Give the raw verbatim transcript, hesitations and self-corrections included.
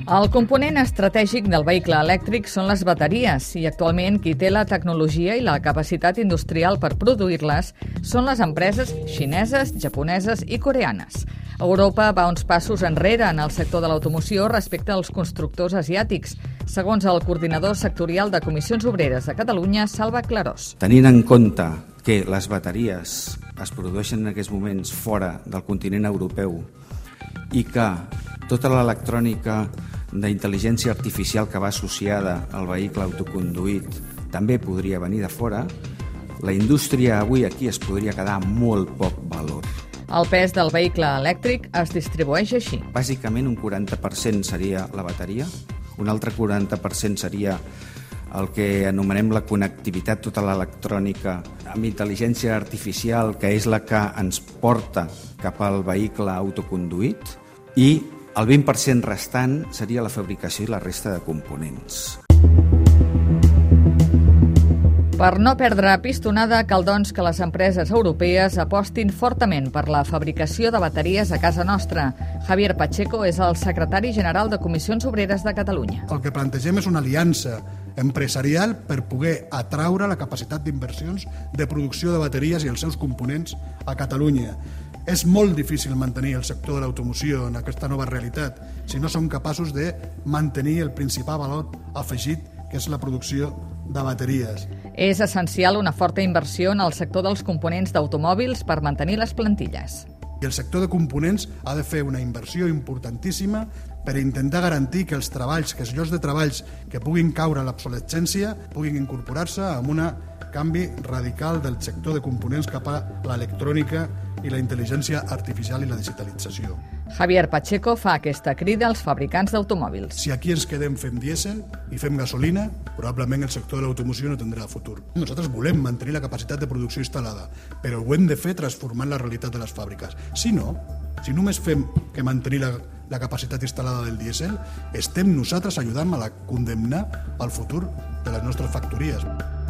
El component estratègic del vehicle elèctric són les bateries i actualment qui té la tecnologia i la capacitat industrial per produir-les són les empreses xineses, japoneses i coreanes. Europa va uns passos enrere en el sector de l'automoció respecte als constructors asiàtics, segons el coordinador sectorial de Comissions Obreres de Catalunya, Salva Clarós. Tenint en compte que les bateries es produeixen en aquests moments fora del continent europeu i que tota l'electrònica d'intel·ligència artificial que va associada al vehicle autoconduït també podria venir de fora, la indústria avui aquí es podria quedar amb molt poc valor. El pes del vehicle elèctric es distribueix així. Bàsicament un quaranta per cent seria la bateria, un altre quaranta per cent seria el que anomenem la connectivitat, tota l'electrònica amb intel·ligència artificial, que és la que ens porta cap al vehicle autoconduït, i el vint per cent restant seria la fabricació i la resta de components. Per no perdre pistonada, cal doncs que les empreses europees apostin fortament per la fabricació de bateries a casa nostra. Javier Pacheco és el secretari general de Comissions Obreres de Catalunya. El que plantegem és una aliança empresarial per poder atraure la capacitat d'inversions de producció de bateries i els seus components a Catalunya. És molt difícil mantenir el sector de l'automoció en aquesta nova realitat si no som capaços de mantenir el principal valor afegit, que és la producció de bateries. És essencial una forta inversió en el sector dels components d'automòbils per mantenir les plantilles. I el sector de components ha de fer una inversió importantíssima per intentar garantir que els treballs, que els llocs de treballs que puguin caure a l'obsolescència puguin incorporar-se amb un canvi radical del sector de components cap a l'electrònica i la intel·ligència artificial i la digitalització. Javier Pacheco fa aquesta crida als fabricants d'automòbils. Si aquí ens quedem fent dièsel i fem gasolina, probablement el sector de l'automoció no tindrà futur. Nosaltres volem mantenir la capacitat de producció instal·lada, però ho hem de fer transformant la realitat de les fàbriques. Si no, si només fem que mantenir la, la capacitat instal·lada del dièsel, estem nosaltres ajudant a la condemnar al futur de les nostres factories.